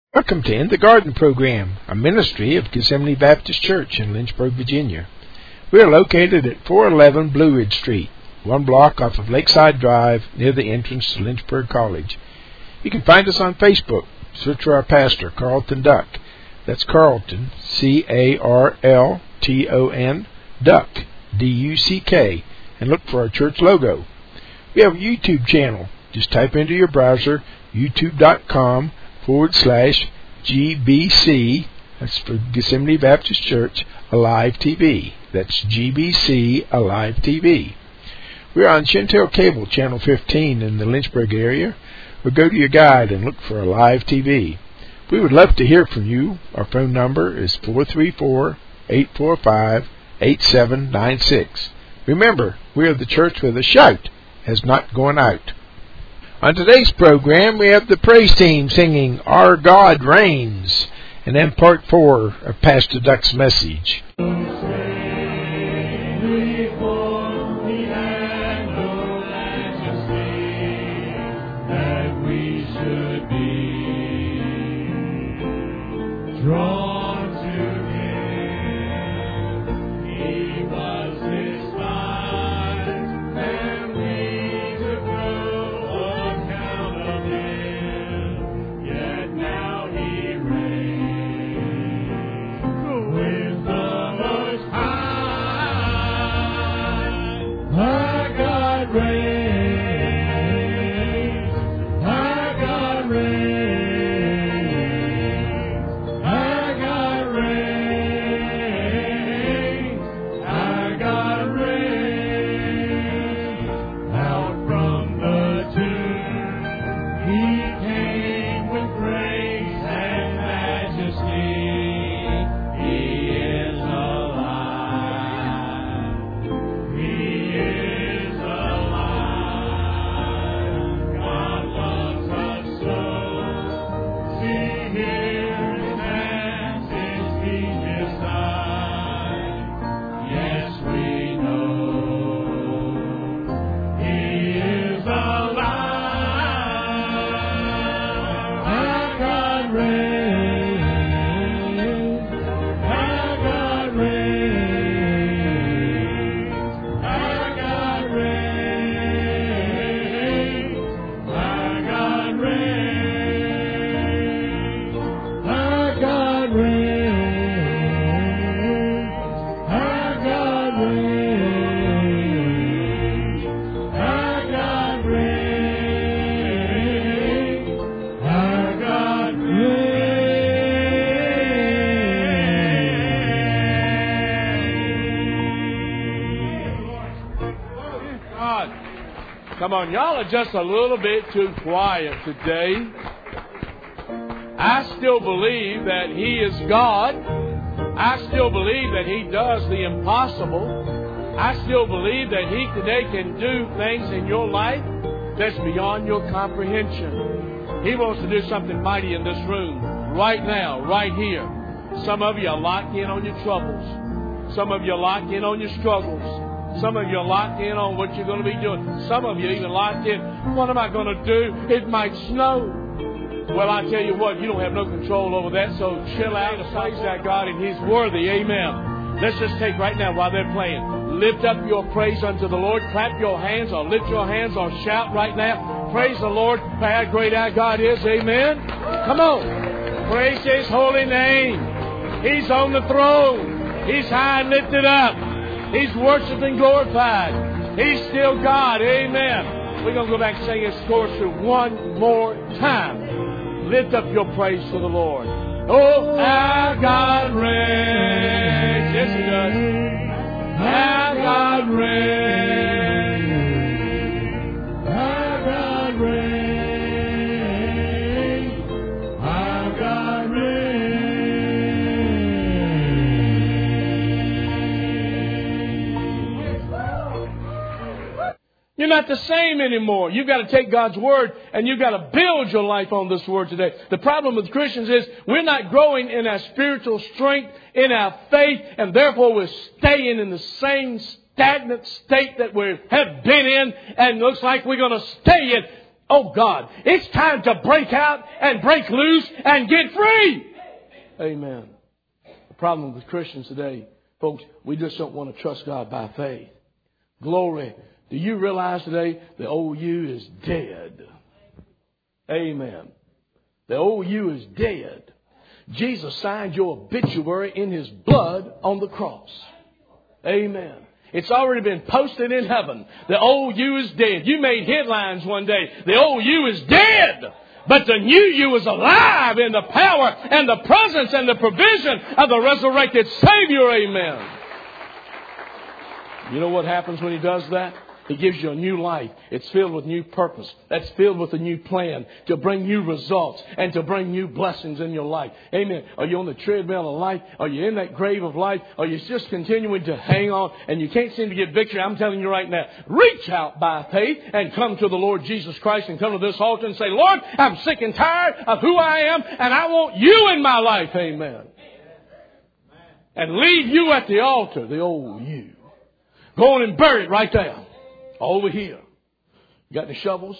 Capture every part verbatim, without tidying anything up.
Welcome to In the Garden program, a ministry of Gethsemane Baptist Church in Lynchburg, Virginia. We are located at four eleven Blue Ridge Street, one block off of Lakeside Drive near the entrance to Lynchburg College. You can find us on Facebook. Search for our pastor, Carlton Duck. That's Carlton, C A R L T O N, Duck, D U C K, and look for our church logo. We have a YouTube channel. Just type into your browser youtube.com forward slash GBC, that's for Gethsemane Baptist Church, Alive T V. That's G B C Alive T V. We're on Chantel Cable, Channel fifteen in the Lynchburg area, or go to your guide and look for Alive T V. We would love to hear from you. Our phone number is four three four, eight four five, eight seven nine six. Remember, we are the church where the shout has not gone out. On today's program, we have the praise team singing Our God Reigns, and then part four of Pastor Duck's message. Come on, y'all are just a little bit too quiet today. I still believe that He is God. I still believe that He does the impossible. I still believe that He today can do things in your life that's beyond your comprehension. He wants to do something mighty in this room, right now, right here. Some of you are locked in on your troubles. Some of you are locked in on your struggles. Some of you are locked in on what you're going to be doing. Some of you are even locked in, what am I going to do? It might snow. Well, I tell you what, you don't have no control over that, so chill out and praise that God, and He's worthy. Amen. Let's just take right now while they're playing. Lift up your praise unto the Lord. Clap your hands or lift your hands or shout right now. Praise the Lord for how great our God is. Amen. Come on. Praise His holy name. He's on the throne. He's high and lifted up. He's worshipped and glorified. He's still God. Amen. We're going to go back and sing this chorus through one more time. Lift up your praise to the Lord. Oh, our God reigns. Yes, He does. Our God reigns. Our God reigns. Our God reigns. You're not the same anymore. You've got to take God's Word and you've got to build your life on this Word today. The problem with Christians is we're not growing in our spiritual strength, in our faith, and therefore we're staying in the same stagnant state that we have been in and looks like we're going to stay in. Oh God, it's time to break out and break loose and get free. Amen. The problem with Christians today, folks, we just don't want to trust God by faith. Glory. Do you realize today the old you is dead? Amen. The old you is dead. Jesus signed your obituary in His blood on the cross. Amen. It's already been posted in heaven. The old you is dead. You made headlines one day. The old you is dead. But the new you is alive in the power and the presence and the provision of the resurrected Savior. Amen. You know what happens when He does that? He gives you a new life. It's filled with new purpose. That's filled with a new plan to bring new results and to bring new blessings in your life. Amen. Are you on the treadmill of life? Are you in that grave of life? Are you just continuing to hang on and you can't seem to get victory? I'm telling you right now, reach out by faith and come to the Lord Jesus Christ and come to this altar and say, Lord, I'm sick and tired of who I am and I want you in my life. Amen. And leave you at the altar, the old you. Go on and bury it right there. Over here. You got any shovels?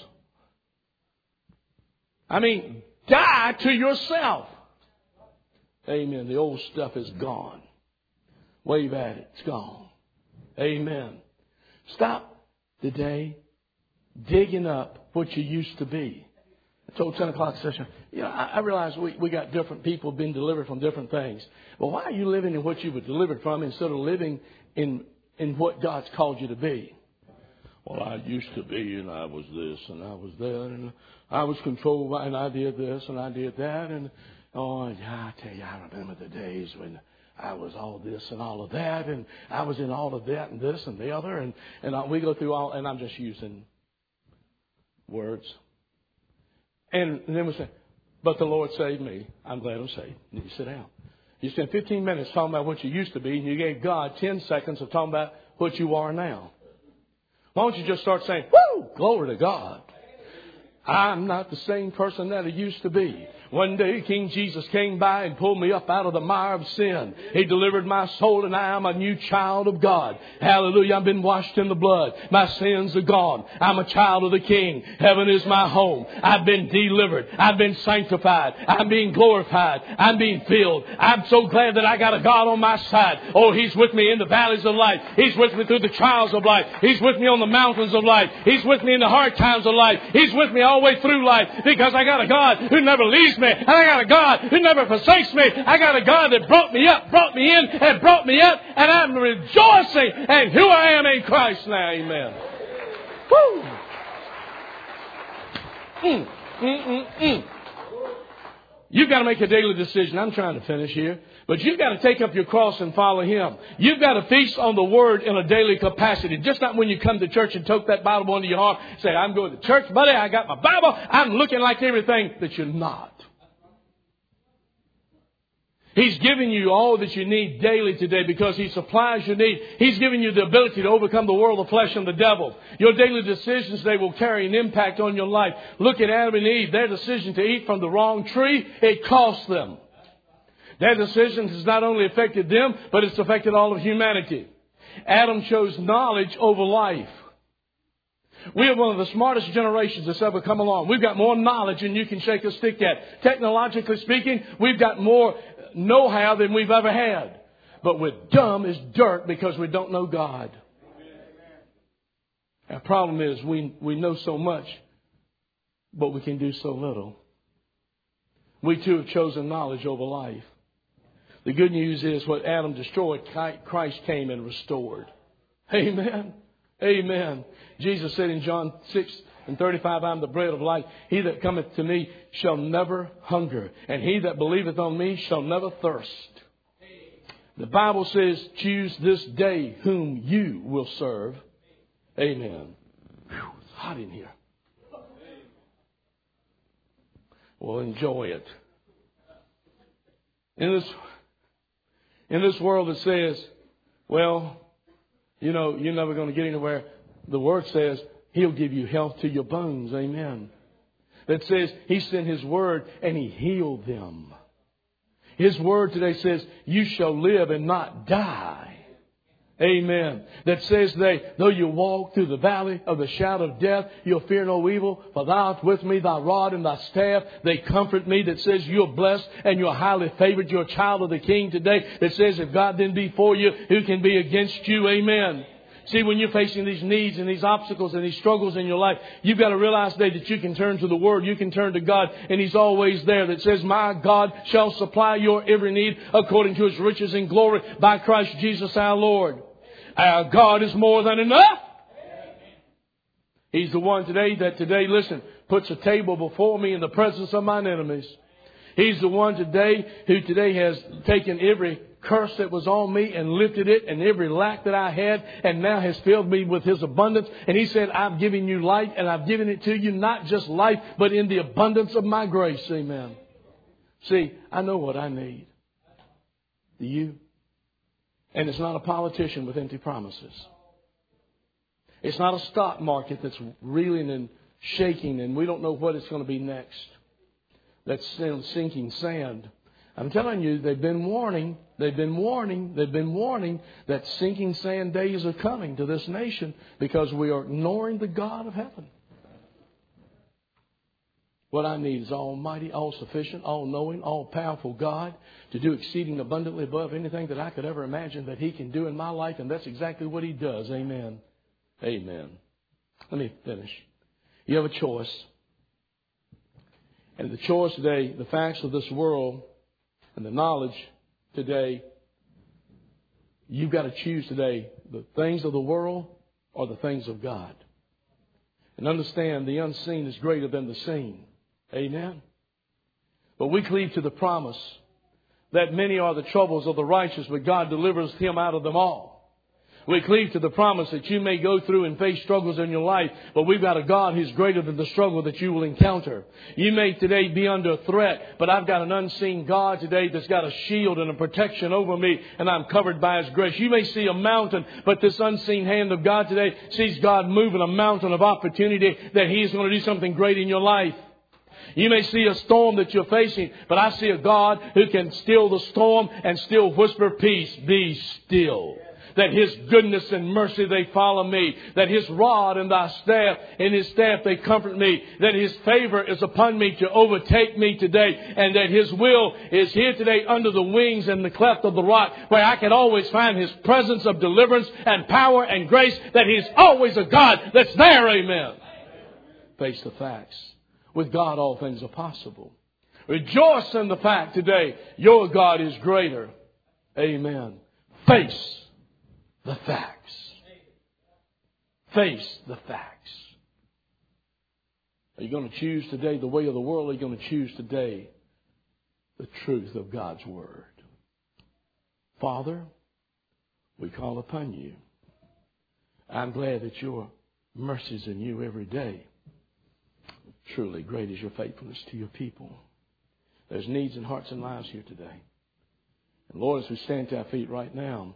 I mean, die to yourself. Amen. The old stuff is gone. Wave at it. It's gone. Amen. Stop today digging up what you used to be. I told ten o'clock session, you know, I, I realize we, we got different people being delivered from different things. But why are you living in what you were delivered from instead of living in, in what God's called you to be? Well, I used to be, and I was this, and I was that, and I was controlled by, and I did this, and I did that, and oh, yeah, I tell you, I remember the days when I was all this and all of that, and I was in all of that and this and the other, and and I, we go through all, and I'm just using words, and, and then we say, but the Lord saved me. I'm glad I'm saved. And you sit down. You spent fifteen minutes talking about what you used to be, and you gave God ten seconds of talking about what you are now. Why don't you just start saying, woo, glory to God. I'm not the same person that I used to be. One day, King Jesus came by and pulled me up out of the mire of sin. He delivered my soul, and I am a new child of God. Hallelujah. I've been washed in the blood. My sins are gone. I'm a child of the King. Heaven is my home. I've been delivered. I've been sanctified. I'm being glorified. I'm being filled. I'm so glad that I got a God on my side. Oh, He's with me in the valleys of life. He's with me through the trials of life. He's with me on the mountains of life. He's with me in the hard times of life. He's with me all the way through life because I got a God who never leaves me. And I got a God who never forsakes me. I got a God that brought me up, brought me in, and brought me up. And I'm rejoicing in who I am in Christ now. Amen. Woo! Mm, mm, mm, mm. You've got to make a daily decision. I'm trying to finish here. But you've got to take up your cross and follow Him. You've got to feast on the Word in a daily capacity. Just not when you come to church and toke that Bible under your arm. Say, I'm going to church, buddy. I got my Bible. I'm looking like everything that you're not. He's giving you all that you need daily today because He supplies your need. He's giving you the ability to overcome the world of flesh and the devil. Your daily decisions today will carry an impact on your life. Look at Adam and Eve. Their decision to eat from the wrong tree, it cost them. Their decision has not only affected them, but it's affected all of humanity. Adam chose knowledge over life. We are one of the smartest generations that's ever come along. We've got more knowledge than you can shake a stick at. Technologically speaking, we've got more know-how than we've ever had. But we're dumb as dirt because we don't know God. Our problem is we, we know so much, but we can do so little. We too have chosen knowledge over life. The good news is what Adam destroyed, Christ came and restored. Amen. Amen. Jesus said in John six and thirty-five, I'm the bread of life. He that cometh to me shall never hunger, and he that believeth on me shall never thirst. The Bible says, choose this day whom you will serve. Amen. Whew, it's hot in here. Well, enjoy it. In this, in this world that says, well, you know, you're never going to get anywhere. The Word says He'll give you health to your bones. Amen. That says He sent His Word and He healed them. His Word today says you shall live and not die. Amen. That says they, though you walk through the valley of the shadow of death, you'll fear no evil, for thou art with me, thy rod and thy staff, they comfort me. That says you're blessed and you're highly favored. You're a child of the King today. That says if God didn't be for you, who can be against you? Amen. See, when you're facing these needs and these obstacles and these struggles in your life, you've got to realize today that you can turn to the Word. You can turn to God, and He's always there. That says, my God shall supply your every need according to His riches and glory by Christ Jesus our Lord. Our God is more than enough. He's the one today that today, listen, puts a table before me in the presence of mine enemies. He's the one today who today has taken every curse that was on me and lifted it, and every lack that I had, and now has filled me with His abundance. And He said, I've given you life, and I've given it to you, not just life, but in the abundance of my grace. Amen. See, I know what I need. Do you? And it's not a politician with empty promises. It's not a stock market that's reeling and shaking, and we don't know what it's going to be next. That's sinking sand. I'm telling you, they've been warning, they've been warning, they've been warning that sinking sand days are coming to this nation because we are ignoring the God of heaven. What I need is almighty, all-sufficient, all-knowing, all-powerful God to do exceeding abundantly above anything that I could ever imagine that He can do in my life, and that's exactly what He does. Amen. Amen. Let me finish. You have a choice. And the choice today, the facts of this world and the knowledge today, you've got to choose today the things of the world or the things of God. And understand the unseen is greater than the seen. Amen. But we cleave to the promise that many are the troubles of the righteous, but God delivers him out of them all. We cleave to the promise that you may go through and face struggles in your life, but we've got a God who's greater than the struggle that you will encounter. You may today be under threat, but I've got an unseen God today that's got a shield and a protection over me, and I'm covered by His grace. You may see a mountain, but this unseen hand of God today sees God moving a mountain of opportunity that He's going to do something great in your life. You may see a storm that you're facing, but I see a God who can still the storm and still whisper, peace, be still. That His goodness and mercy, they follow me. That His rod and thy staff, and His staff, they comfort me. That His favor is upon me to overtake me today. And that His will is here today under the wings and the cleft of the rock, where I can always find His presence of deliverance and power and grace. That He's always a God that's there. Amen. Face the facts. With God, all things are possible. Rejoice in the fact today, your God is greater. Amen. Face the facts. Face the facts. Are you going to choose today the way of the world? Or are you going to choose today the truth of God's Word? Father, we call upon You. I'm glad that Your mercies are new every day. Truly great is Your faithfulness to Your people. There's needs in hearts and lives here today. And Lord, as we stand to our feet right now,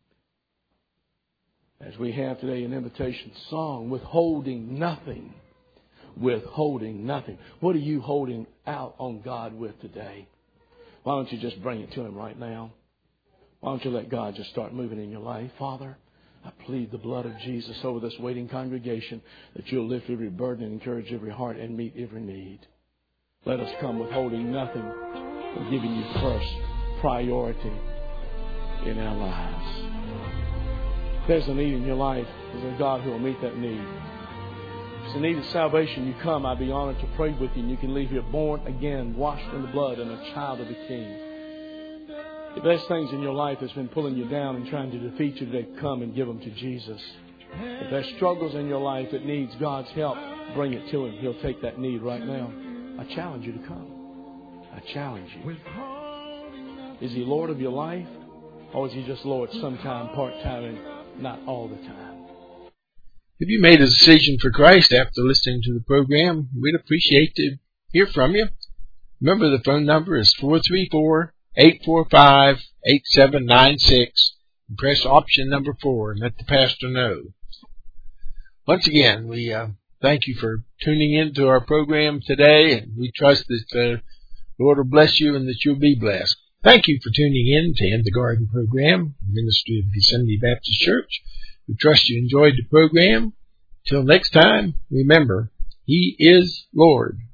as we have today an invitation song, withholding nothing, withholding nothing. What are you holding out on God with today? Why don't you just bring it to Him right now? Why don't you let God just start moving in your life? Father, I plead the blood of Jesus over this waiting congregation, that You'll lift every burden and encourage every heart and meet every need. Let us come withholding nothing, but giving You first priority in our lives. If there's a need in your life, there's a God who will meet that need. If it's a need of salvation, you come. I'd be honored to pray with you, and you can leave here born again, washed in the blood, and a child of the King. If there's things in your life that's been pulling you down and trying to defeat you today, come and give them to Jesus. If there's struggles in your life that needs God's help, bring it to Him. He'll take that need right now. I challenge you to come. I challenge you. Is He Lord of your life? Or is He just Lord sometime, part-time, and not all the time? If you made a decision for Christ after listening to the program, we'd appreciate to hear from you. Remember, the phone number is four three four, eight four five, eight seven nine six. And press option number four and let the pastor know. Once again, we uh, thank you for tuning in to our program today, and we trust that the uh, Lord will bless you and that you'll be blessed. Thank you for tuning in to In the Garden program, Ministry of Gethsemane Baptist Church. We trust you enjoyed the program. Till next time, remember, He is Lord.